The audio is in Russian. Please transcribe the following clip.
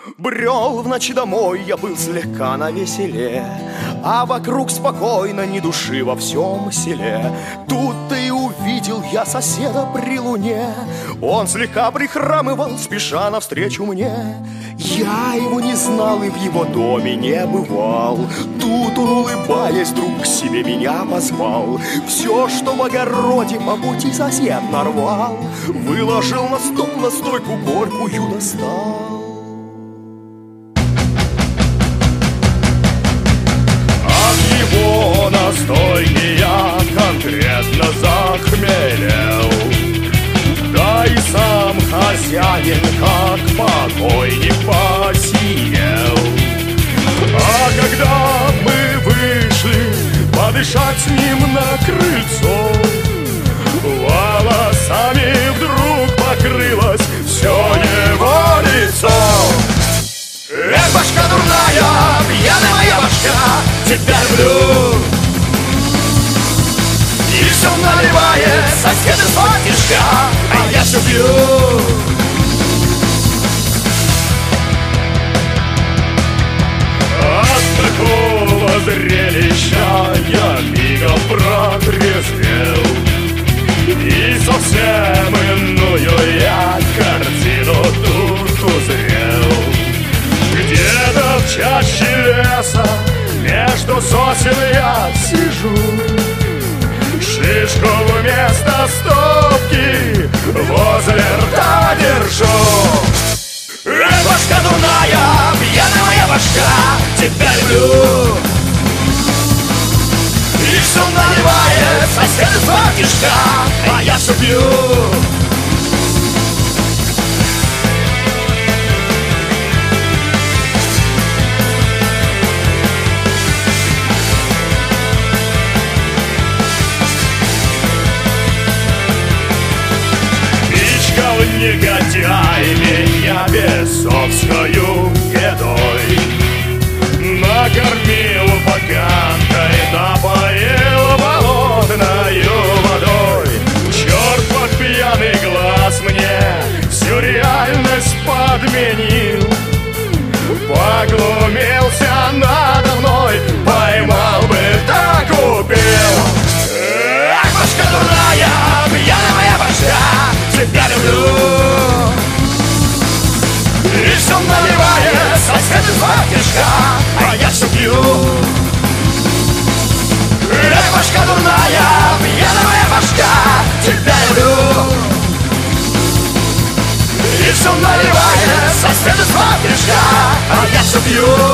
Брел в ночи домой, я был слегка навеселе, а вокруг спокойно, ни души во всем селе. Тут-то и увидел я соседа при луне. Он слегка прихрамывал, спеша навстречу мне. Я его не знал и в его доме не бывал. Тут он, улыбаясь, вдруг к себе меня позвал. Все, что в огороде по пути сосед нарвал, выложил на стол, на стойку горькую достал. Настойки я конкретно захмелел, да и сам хозяин, как покойник, посидел. А когда мы вышли подышать с ним на крыльцо, волосами вдруг покрылось все его лицо. Эх, башка дурная, пьяная моя башка, тебя люблю. И все наливает соседа с фатишка, а я все пью. От такого зрелища я мигом протрезвел, и совсем иную я картину тут узрел. Где-то в чаще леса между сосен я сижу, шишку вместо стопки возле рта держу. Эх, башка дурная, пьяная моя башка, тебя люблю. И все наливает сосед из фартишка, а я все пью. Негодяй меня бесовскою едой накормил поганкой, напоил болотною водой. Черт под пьяный глаз мне всю реальность подменил, поглумился надо мной, поймал бы, так убил. Ах, башка дурная, пьяная моя башка, тебя люблю. И все наливает сосед из фартишка, а я все пью. Эх, башка дурная, пьяная моя башка, тебя люблю. И все наливает сосед из фартишка, а я все пью.